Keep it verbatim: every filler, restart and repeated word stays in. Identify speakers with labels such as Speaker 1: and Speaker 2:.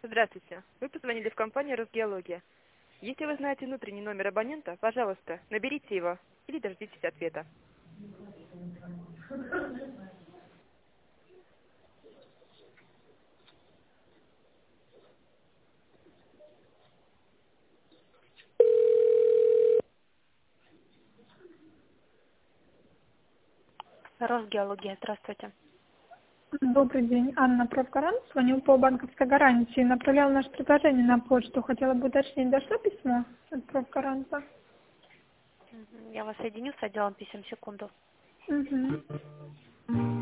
Speaker 1: Здравствуйте. Вы позвонили в компанию «Росгеология». Если вы знаете внутренний номер абонента, пожалуйста, наберите его или дождитесь ответа. Росгеология, здравствуйте.
Speaker 2: Добрый день, Анна Профгарант. Звоню по банковской гарантии. Направляла наше предложение на почту. Хотела бы уточнить, дошло письмо от Профгаранта?
Speaker 1: Мгм. Я вас соединю с отделом писем, секунду.
Speaker 2: Угу.